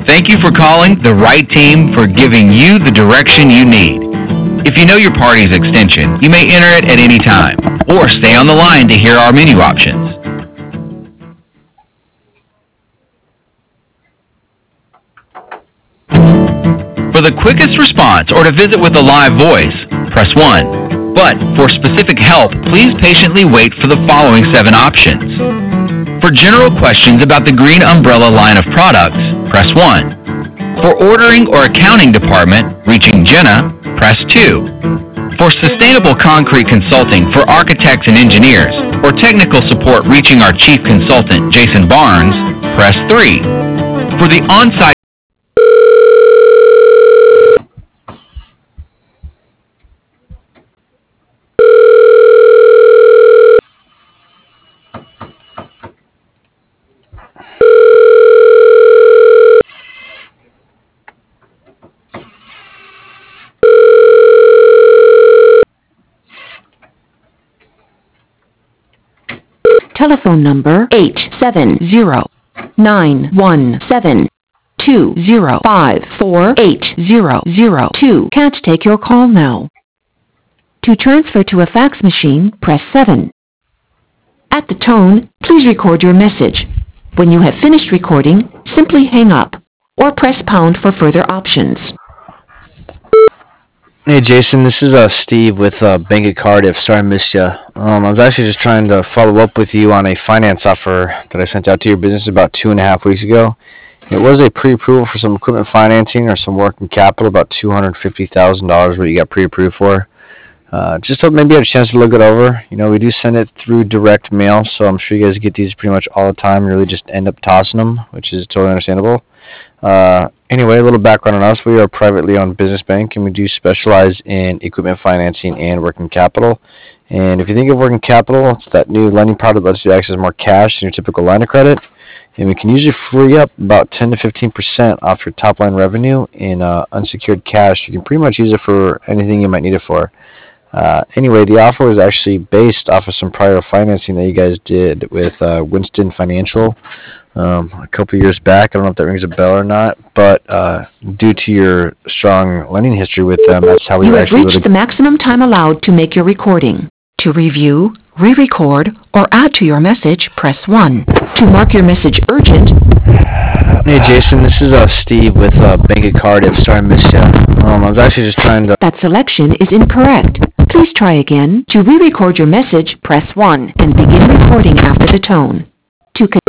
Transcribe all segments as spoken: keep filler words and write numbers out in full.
Thank you for calling the right team for giving you the direction you need. If you know your party's extension, you may enter it at any time, or stay on the line to hear our menu options. For the quickest response or to visit with a live voice, press one. But for specific help, please patiently wait for the following seven options. For general questions about the Green Umbrella line of products, press one. For ordering or accounting department, reaching Jenna, press two. For sustainable concrete consulting for architects and engineers, or technical support reaching our chief consultant, Jason Barnes, press three. For the on-site Telephone number eight seven zero nine one seven two zero five four eight zero zero two can't take your call now. To transfer to a fax machine, press seven. At the tone, please record your message. When you have finished recording, simply hang up or press pound for further options. Hey Jason, this is uh, Steve with uh, Bank of Cardiff. Sorry I missed you. Um, I was actually just trying to follow up with you on a finance offer that I sent out to your business about two and a half weeks ago. It was a pre-approval for some equipment financing or some working capital, about two hundred fifty thousand dollars what you got pre-approved for. Uh, just hope maybe you had a chance to look it over. You know, we do send it through direct mail, so I'm sure you guys get these pretty much all the time and really just end up tossing them, which is totally understandable. Uh, anyway, a little background on us. We are a privately owned business bank, and we do specialize in equipment financing and working capital. And if you think of working capital, it's that new lending product that lets you access more cash than your typical line of credit. And we can usually free up about ten to fifteen percent off your top line revenue in uh, unsecured cash. You can pretty much use it for anything you might need it for. Uh, anyway, the offer was actually based off of some prior financing that you guys did with uh, Winston Financial um, a couple years back. I don't know if that rings a bell or not, but uh, due to your strong lending history with them, that's how we You were have actually able reached to... the maximum time allowed to make your recording. To review, re-record, or add to your message, press one. To mark your message urgent... Hey Jason, this is uh, Steve with uh, Bank of Cardiff. Sorry I missed you. Um, I was actually just trying to... That selection is incorrect. Please try again. To re-record your message, press one and begin recording after the tone. To con-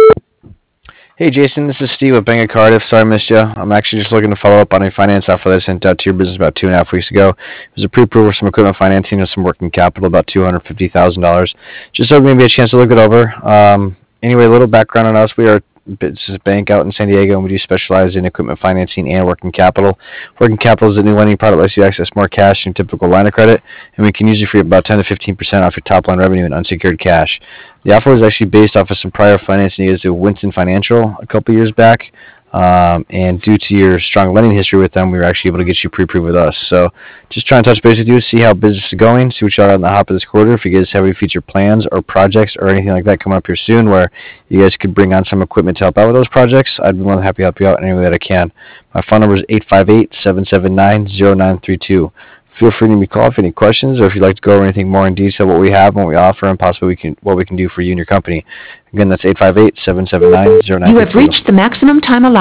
Hey Jason, this is Steve with Bank of Cardiff. Sorry I missed you. I'm actually just looking to follow up on a finance offer that I sent out to your business about two and a half weeks ago. It was a pre-approval for some equipment financing and some working capital, about two hundred fifty thousand dollars. Just so maybe a chance to look it over. Um, anyway, a little background on us. We are a business bank out in San Diego, and we do specialize in equipment financing and working capital. Working capital is a new lending product that lets you access more cash than typical line of credit, and we can usually free up about ten to fifteen percent off your top line revenue in unsecured cash. The offer was actually based off of some prior financing you guys did with Winston Financial a couple years back, um, and due to your strong lending history with them, we were actually able to get you pre-approved with us. So just trying to touch base with you, see how business is going, see what you got on the hop of this quarter. If you guys have any future plans or projects or anything like that coming up here soon where you guys could bring on some equipment to help out with those projects, I'd be more than happy to help you out in any way that I can. My phone number is eight five eight, seven seven nine, zero nine three two. Feel free to give me a call if you have any questions, or if you'd like to go over anything more in detail, what we have, what we offer, and possibly we can, what we can do for you and your company. Again, that's eight five eight, seven seven nine, zero nine three two. You have reached the maximum time allowed.